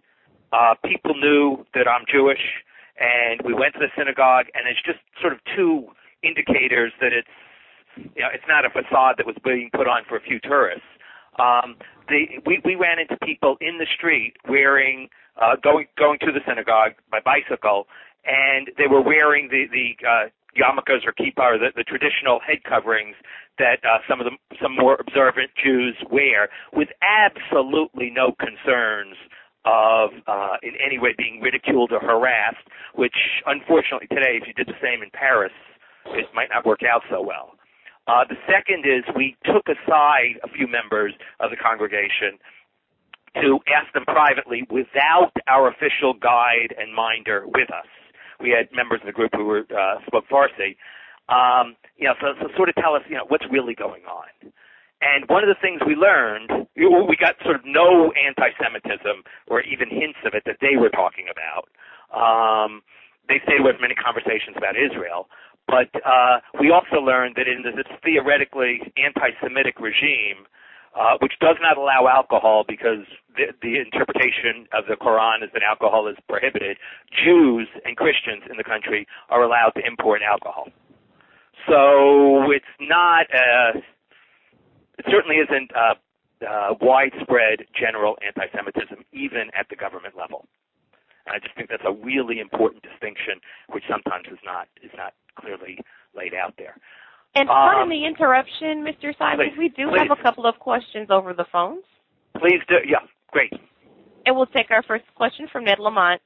Uh, people knew that I'm Jewish, and we went to the synagogue, and it's just sort of two indicators that it's, you know, it's not a facade that was being put on for a few tourists. Um, the, we, we ran into people in the street wearing, uh, going going to the synagogue by bicycle, and they were wearing the the uh, yarmulkes or kippah, or the, the traditional head coverings that uh, some of the some more observant Jews wear, with absolutely no concerns of uh, in any way being ridiculed or harassed, which unfortunately today, if you did the same in Paris, it might not work out so well. Uh, the second is we took aside a few members of the congregation to ask them privately without our official guide and minder with us. We had members of the group who were uh, spoke Farsi, um, you know, so, so sort of tell us, you know, what's really going on. And one of the things we learned, we got sort of no anti-Semitism or even hints of it that they were talking about. Um, they stayed away from any conversations about Israel. But uh, we also learned that in this theoretically anti-Semitic regime, uh, which does not allow alcohol because the, the interpretation of the Quran is that alcohol is prohibited, Jews and Christians in the country are allowed to import alcohol. So it's not, uh, it certainly isn't uh, uh, widespread general anti-Semitism, even at the government level. And I just think that's a really important distinction, which sometimes is not is not clearly laid out there. And pardon um, the interruption, Mister Simons. Please, we do please. have a couple of questions over the phones. Please do. Yeah, great. And we'll take our first question from Ned Lamont.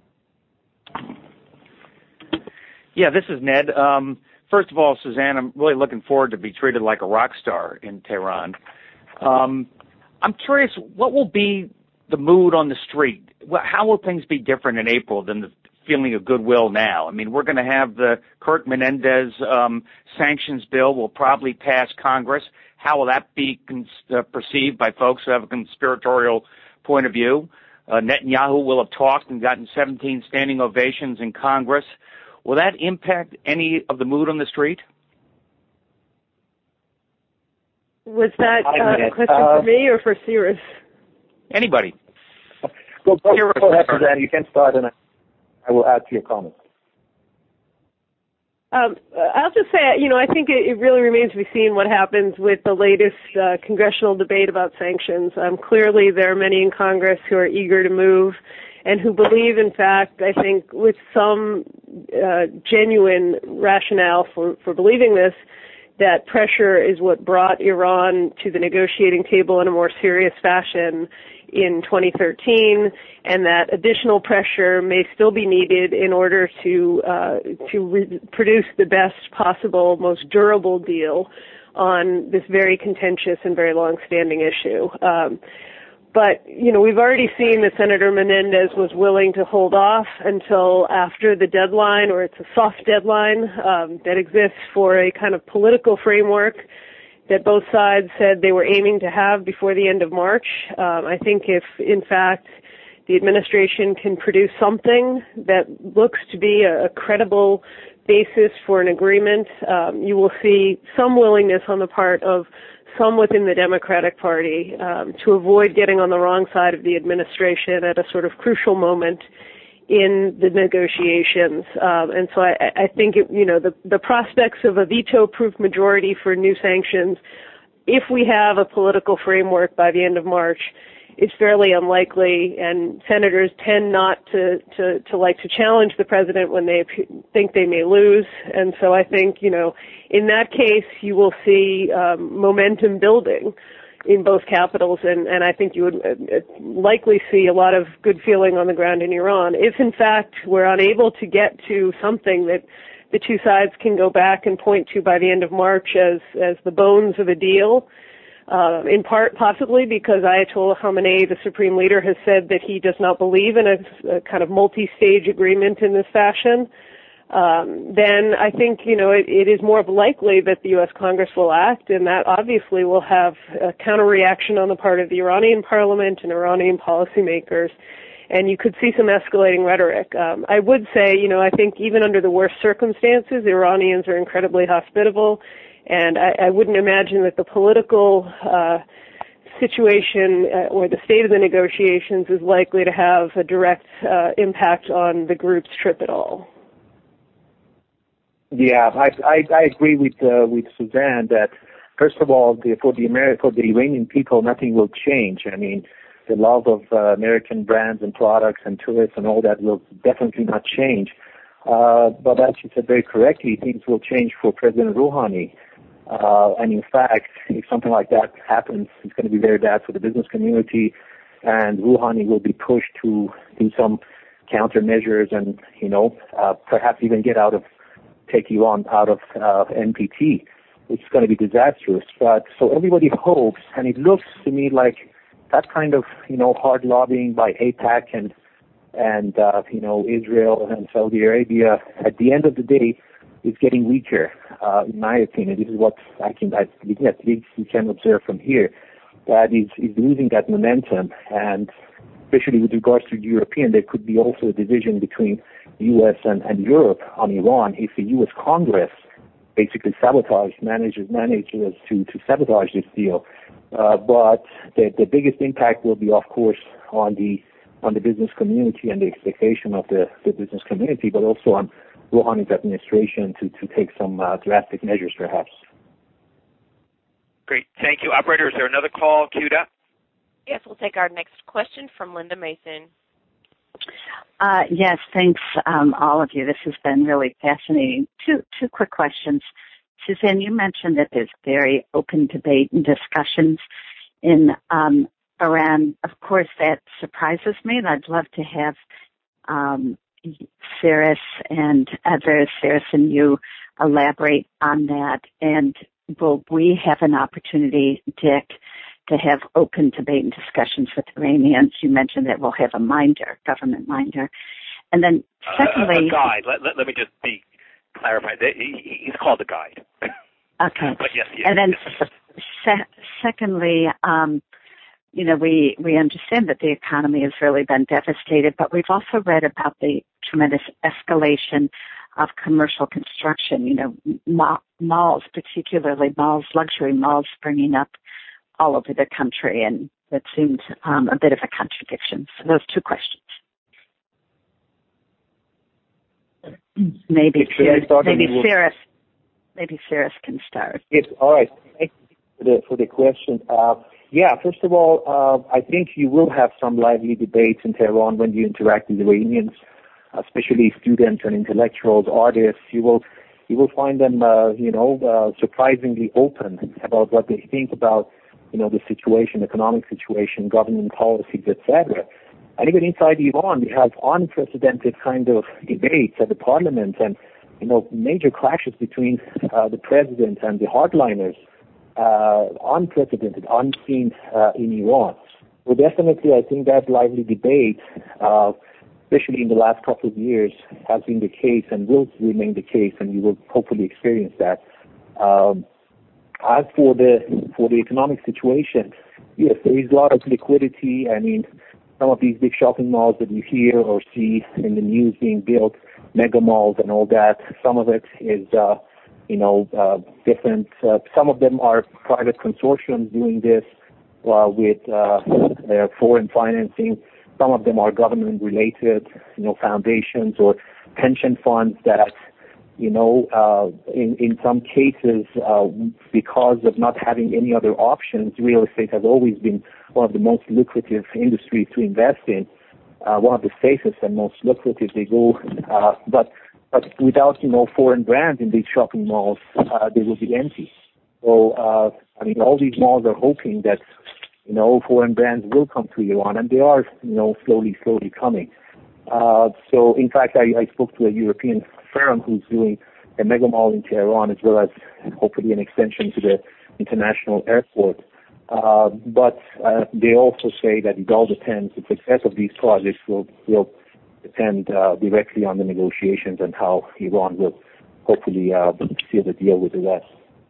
Yeah, this is Ned. Um, first of all, Suzanne, I'm really looking forward to be treated like a rock star in Tehran. Um, I'm curious, what will be the mood on the street? How will things be different in April than the feeling of goodwill now? I mean, we're going to have the Kirk Menendez um, sanctions bill will probably pass Congress. How will that be cons- uh, perceived by folks who have a conspiratorial point of view? Uh, Netanyahu will have talked and gotten seventeen standing ovations in Congress. Will that impact any of the mood on the street? Was that uh, a question uh, for me or for Cyrus? Anybody. Go, go, go ahead, Suzanne. You can start, and I will add to your comments. Um, I'll just say, you know, I think it, it really remains to be seen what happens with the latest uh, congressional debate about sanctions. Um, clearly, there are many in Congress who are eager to move and who believe, in fact, I think with some uh, genuine rationale for, for believing this, that pressure is what brought Iran to the negotiating table in a more serious fashion in twenty thirteen, and that additional pressure may still be needed in order to uh, to re- produce the best possible, most durable deal on this very contentious and very long-standing issue. Um, but, you know, we've already seen that Senator Menendez was willing to hold off until after the deadline, or it's a soft deadline um, that exists for a kind of political framework that both sides said they were aiming to have before the end of March. Um, I think if, in fact, the administration can produce something that looks to be a, a credible basis for an agreement, um, you will see some willingness on the part of some within the Democratic Party um, to avoid getting on the wrong side of the administration at a sort of crucial moment in the negotiations. Um, and so I, I think, it, you know, the, the prospects of a veto-proof majority for new sanctions, if we have a political framework by the end of March, is fairly unlikely, and senators tend not to, to, to like to challenge the president when they think they may lose. And so I think, you know, in that case, you will see um, momentum building in both capitals, and, and I think you would uh, likely see a lot of good feeling on the ground in Iran. If, in fact, we're unable to get to something that the two sides can go back and point to by the end of March as, as the bones of a deal, uh, in part possibly because Ayatollah Khamenei, the supreme leader, has said that he does not believe in a, a kind of multi-stage agreement in this fashion, Um, then I think, you know, it, it is more likely that the U S Congress will act, and that obviously will have a counter-reaction on the part of the Iranian parliament and Iranian policymakers, and you could see some escalating rhetoric. Um, I would say, you know, I think even under the worst circumstances, Iranians are incredibly hospitable, and I, I wouldn't imagine that the political uh, situation uh, or the state of the negotiations is likely to have a direct uh, impact on the group's trip at all. Yeah, I I, I agree with uh, with Suzanne that first of all, the, for the Ameri- for the Iranian people, nothing will change. I mean, the love of uh, American brands and products and tourists and all that will definitely not change. Uh, but as you said very correctly, things will change for President Rouhani. Uh, and in fact, if something like that happens, it's going to be very bad for the business community, and Rouhani will be pushed to do some countermeasures and, you know, uh, perhaps even get out of, take Iran out of uh, N P T, which is going to be disastrous. But so everybody hopes, and it looks to me like that kind of, you know, hard lobbying by AIPAC and, and uh, you know, Israel and Saudi Arabia, at the end of the day, is getting weaker, uh, in my opinion. This is what I can, I, at least we can observe from here, that is, is losing that momentum. And especially with regards to the European, there could be also a division between the U S and, and Europe on Iran if the U S Congress basically sabotage, manages, manages to, to sabotage this deal. Uh, but the, the biggest impact will be, of course, on the on the business community and the expectation of the, the business community, but also on Rouhani's administration to, to take some uh, drastic measures, perhaps. Great. Thank you. Operator, is there another call queued up? Yes, we'll take our next question from Linda Mason. Uh, yes, thanks, um, all of you. This has been really fascinating. Two, two quick questions. Suzanne, you mentioned that there's very open debate and discussions in um, Iran. Of course, that surprises me, and I'd love to have um, Cyrus and others, Cyrus and you, elaborate on that. And will we have an opportunity, Dick, to have open debate and discussions with Iranians? You mentioned that we'll have a minder, government minder. And then secondly... Uh, a guide. Let, let, let me just be clarified. He, he's called a guide. Okay. But yes, yes. And then se- secondly, um, you know, we, we understand that the economy has really been devastated, but we've also read about the tremendous escalation of commercial construction, you know, ma- malls, particularly malls, luxury malls springing up all over the country, and that seemed um, a bit of a contradiction. So those two questions. Maybe Cyrus, maybe Cyrus, maybe Cyrus can start. Yes, all right. Thank you for the, for the question. Uh, yeah, first of all, uh, I think you will have some lively debates in Tehran when you interact with Iranians, especially students and intellectuals, artists. You will you will find them, uh, you know, uh, surprisingly open about what they think about, you know, the situation, economic situation, government policies, et cetera. And even inside Iran, we have unprecedented kind of debates at the parliament and, you know, major clashes between uh, the president and the hardliners, uh, unprecedented, unseen uh, in Iran. So definitely, I think that lively debate, uh, especially in the last couple of years, has been the case and will remain the case, and you will hopefully experience that. Um, As for the for the economic situation, yes, there is a lot of liquidity. I mean, some of these big shopping malls that you hear or see in the news being built, mega malls and all that, some of it is, uh, you know, uh, different. Uh, some of them are private consortiums doing this uh, with uh, uh, foreign financing. Some of them are government-related, you know, foundations or pension funds that, you know, uh, in, in some cases, uh, because of not having any other options, real estate has always been one of the most lucrative industries to invest in, uh, one of the safest and most lucrative. They go, uh, but but without, you know, foreign brands in these shopping malls, uh, they will be empty. So, uh, I mean, all these malls are hoping that, you know, foreign brands will come to Iran, and they are, you know, slowly, slowly coming. Uh, so, in fact, I, I spoke to a European firm who's doing a mega mall in Tehran, as well as hopefully an extension to the international airport. Uh, but uh, they also say that it all depends. The success of these projects will will depend uh, directly on the negotiations and how Iran will hopefully uh, seal the deal with the West.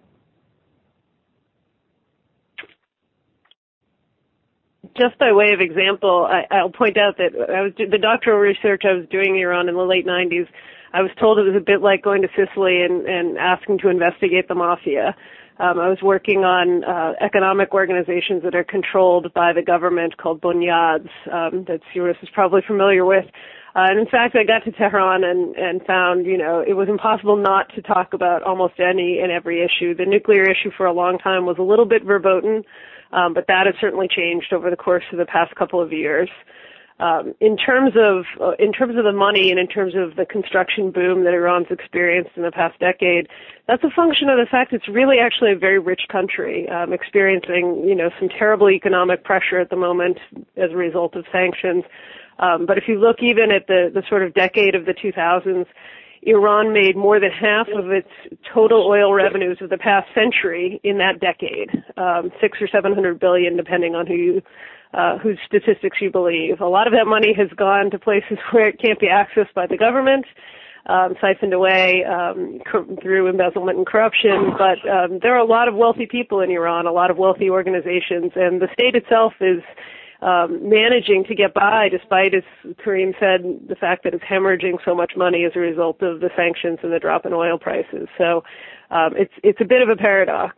Just by way of example, I, I'll point out that I was the doctoral research I was doing in Iran in the late nineties. I was told it was a bit like going to Sicily and, and asking to investigate the mafia. Um, I was working on uh, economic organizations that are controlled by the government called Bunyads, um, that Cyrus is probably familiar with. Uh, and in fact, I got to Tehran and, and found, you know, it was impossible not to talk about almost any and every issue. The nuclear issue for a long time was a little bit verboten, um, but that has certainly changed over the course of the past couple of years. Um, in terms of uh, in terms of the money and in terms of the construction boom that Iran's experienced in the past decade, that's a function of the fact it's really actually a very rich country, um, experiencing, you know, some terrible economic pressure at the moment as a result of sanctions. Um, but if you look even at the, the sort of decade of the two thousands, Iran made more than half of its total oil revenues of the past century in that decade, um, six or seven hundred billion, depending on who you, uh, whose statistics you believe. A lot of that money has gone to places where it can't be accessed by the government, um, siphoned away um, cor- through embezzlement and corruption. But um, there are a lot of wealthy people in Iran, a lot of wealthy organizations, and the state itself is Um, managing to get by despite, as Kareem said, the fact that it's hemorrhaging so much money as a result of the sanctions and the drop in oil prices. So um, it's it's a bit of a paradox.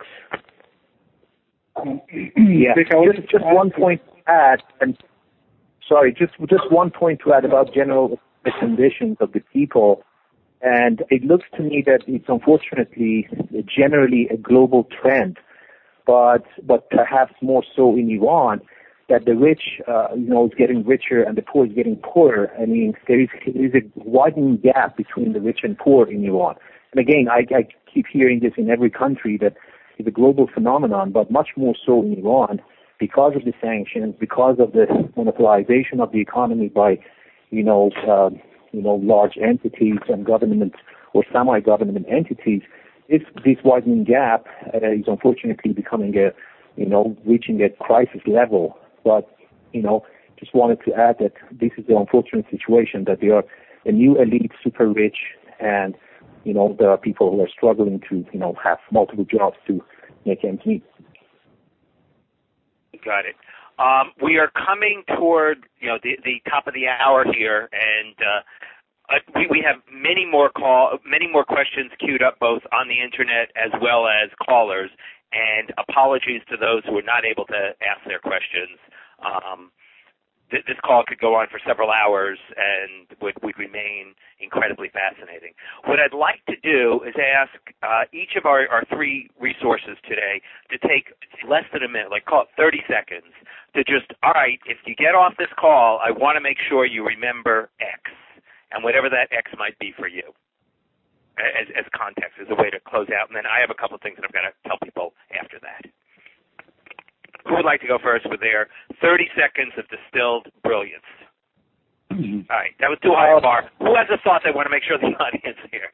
Yeah, just, just one point to add, and sorry, just just one point to add about general the conditions of the people. And it looks to me that it's unfortunately generally a global trend, but but perhaps more so in Iran, that the rich, uh, you know, is getting richer and the poor is getting poorer. I mean, there is, there is a widening gap between the rich and poor in Iran. And again, I, I keep hearing this in every country that it's a global phenomenon, but much more so in Iran because of the sanctions, because of the monopolization of the economy by, you know, uh, you know, large entities and government or semi-government entities. This, this widening gap uh, is unfortunately becoming a, you know, reaching a crisis level. But, you know, just wanted to add that this is the unfortunate situation that they are a new elite, super rich, and, you know, there are people who are struggling to, you know, have multiple jobs to make ends meet. Got it. Um, we are coming toward, you know, the, the top of the hour here, and uh, uh, we, we have many more call, many more questions queued up both on the internet as well as callers. And apologies to those who are not able to ask their questions. Um, th- this call could go on for several hours and would, would remain incredibly fascinating. What I'd like to do is ask uh, each of our, our three resources today to take less than a minute, like call it thirty seconds, to just, all right, if you get off this call, I want to make sure you remember X, and whatever that X might be for you. As, as context, as a way to close out. And then I have a couple of things that I'm going to tell people after that. Who would like to go first with their thirty seconds of distilled brilliance? Mm-hmm. All right, that was too high a bar. Who has a thought they want to make sure the audience hears?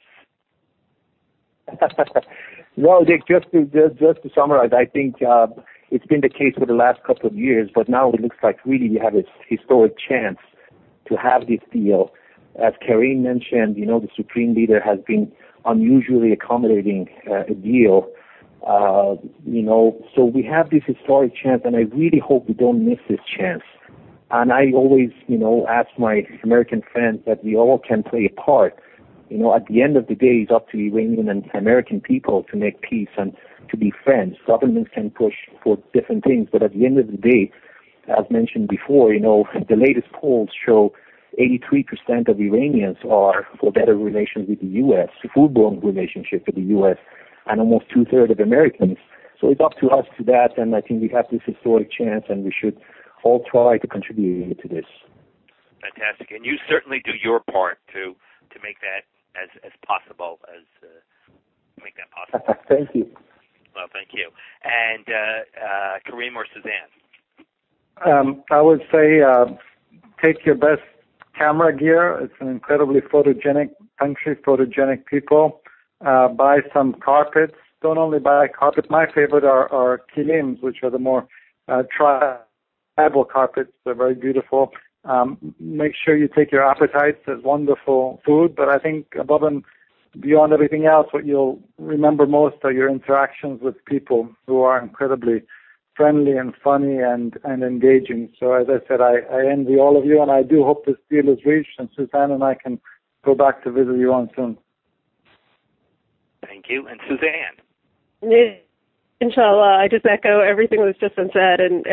No, Dick, just to, just, just to summarize, I think uh, it's been the case for the last couple of years, but now it looks like really we have a historic chance to have this deal. As Kareem mentioned, you know, the Supreme Leader has been unusually accommodating uh, a deal. Uh, you know, so we have this historic chance, and I really hope we don't miss this chance. And I always, you know, ask my American friends that we all can play a part. You know, at the end of the day, it's up to Iranian and American people to make peace and to be friends. Governments can push for different things, but at the end of the day, as mentioned before, you know, the latest polls show eighty-three percent of Iranians are for better relations with the U S, full-blown relationship with the U S, and almost two-thirds of Americans. So it's up to us to that, and I think we have this historic chance, and we should all try to contribute to this. Fantastic. And you certainly do your part to, to make that as, as possible, as uh, make that possible. Thank you. Well, thank you. And uh, uh, Kareem or Suzanne? Um, I would say uh, take your best camera gear. It's an incredibly photogenic country, photogenic people. Uh, buy some carpets. Don't only buy carpets. My favorite are, are kilims, which are the more uh, tribal carpets. They're very beautiful. Um, make sure you take your appetites as wonderful food. But I think above and beyond everything else, what you'll remember most are your interactions with people who are incredibly friendly and funny and, and engaging. So as I said, I, I envy all of you, and I do hope this deal is reached, and Suzanne and I can go back to visit you on soon. Thank you. And Suzanne? Inshallah, I just echo everything that's just been said, and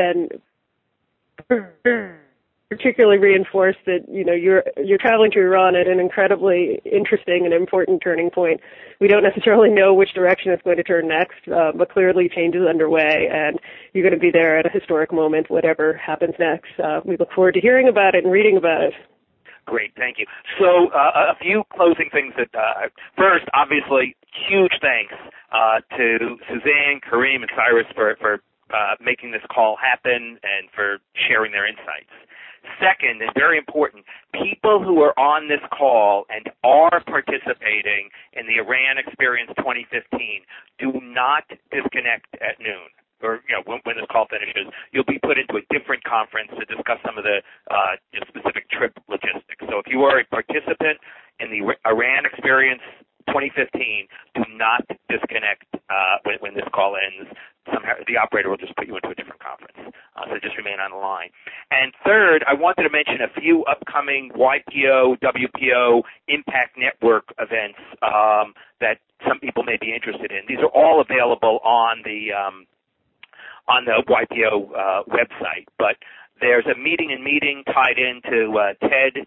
and particularly reinforce that you know you're you're traveling to Iran at an incredibly interesting and important turning point. We don't necessarily know which direction it's going to turn next, uh, but clearly change is underway, and you're going to be there at a historic moment, whatever happens next. Uh, we look forward to hearing about it and reading about it. Great, thank you. So uh, a few closing things. That uh, first, obviously, huge thanks uh, to Suzanne, Kareem, and Cyrus for, for uh, making this call happen and for sharing their insights. Second, and very important, people who are on this call and are participating in the Iran Experience twenty fifteen, do not disconnect at noon. Or you know, when, when this call finishes, you'll be put into a different conference to discuss some of the uh, you know, specific trip logistics. So if you are a participant in the Iran Experience twenty fifteen, do not disconnect uh, when, when this call ends. Somehow, the operator will just put you into a different conference. Uh, so just remain on the line. And third, I wanted to mention a few upcoming Y P O, W P O, Impact Network events um, that some people may be interested in. These are all available on the um, on the Y P O uh, website. But there's a meeting and meeting tied into uh, TED.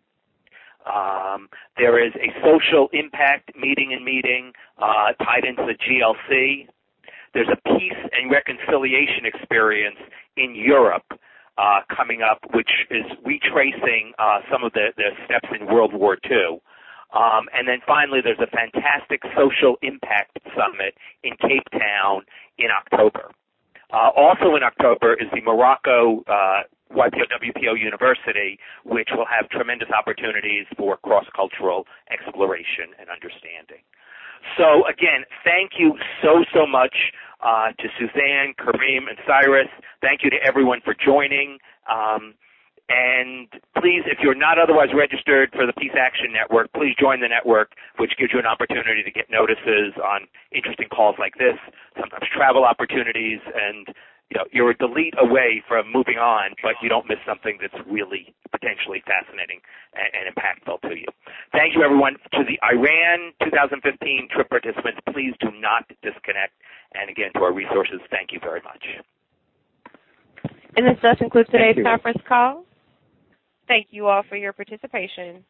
Um, there is a social impact meeting and meeting uh, tied into the G L C. There's a peace and reconciliation experience in Europe uh, coming up, which is retracing uh, some of the, the steps in World War Two. Um, and then finally, there's a fantastic social impact summit in Cape Town in October. Uh, also in October is the Morocco uh, Y P O W P O University, which will have tremendous opportunities for cross-cultural exploration and understanding. So again, thank you so, so much uh, to Suzanne, Kareem, and Cyrus. Thank you to everyone for joining. Um, and please, if you're not otherwise registered for the Peace Action Network, please join the network, which gives you an opportunity to get notices on interesting calls like this, sometimes travel opportunities, and you know, you're a delete away from moving on, but you don't miss something that's really potentially fascinating and, and impactful to you. Thank you, everyone. To the Iran twenty fifteen trip participants, please do not disconnect. And again, to our resources, thank you very much. And this does conclude today's conference call. Thank you all for your participation.